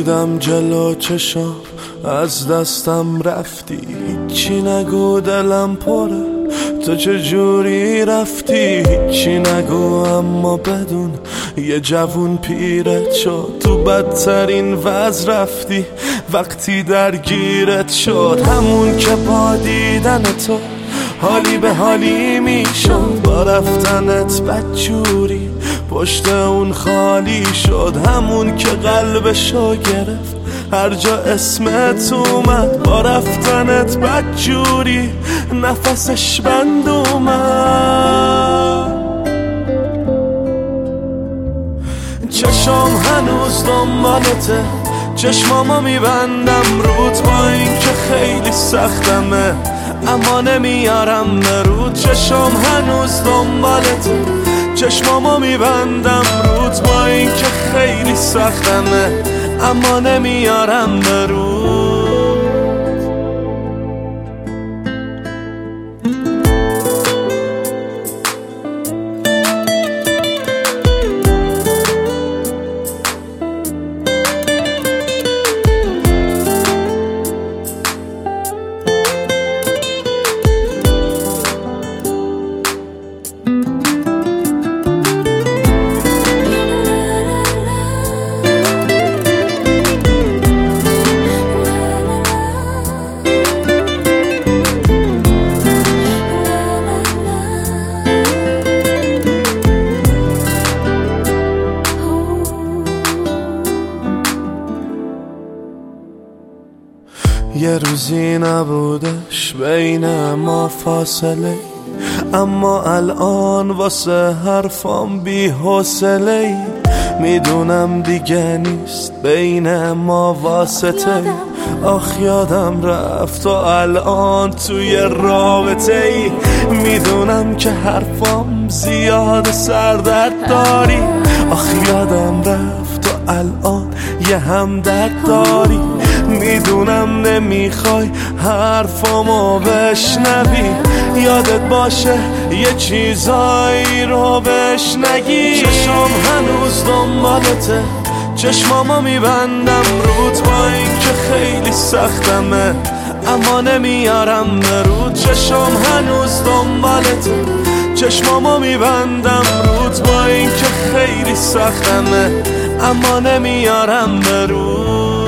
دیدم جلو چشم از دستم رفتی، هیچی نگو دلم پره تو چجوری رفتی، هیچی نگو اما بدون یه جوون پیرت شد، تو بدترین وضع رفتی وقتی درگیرت شد، همون که با دیدن تو حالی به حالی میشد، با رفتنت بدجوری پشت اون خالی شد، همون که قلبشو گرفت هر جا اسمت اومد، با رفتنت بدجوری نفسش بند اومد. چشم هنوز دنبالته، چشمامو میبندم رود با این که خیلی سختمه اما نمیارم نرود، چشم هنوز دنبالته، چشمامو میبندم رود با این که خیلی سختمه اما نمیارم نرود. یه روزی نبودش بین ما فاصله، اما الان واسه حرفام بی حوصله، میدونم دیگه نیست بین ما واسطه، آخ یادم رفت و الان توی رابطه ای، میدونم که حرفام زیاد سردرد داری، آخ یادم رفت و الان یه همدرد داری، میدونم نمیخوای حرفامو بشنوی، یادت باشه یه چیزایی رو بهش نگی، چشم هنوز دنبالته، چشمامو میبندم رود با این که خیلی سختمه اما نمیارم نرود، چشم هنوز دنبالته، چشمامو میبندم رود با این که خیلی سختمه اما نمیارم نرود.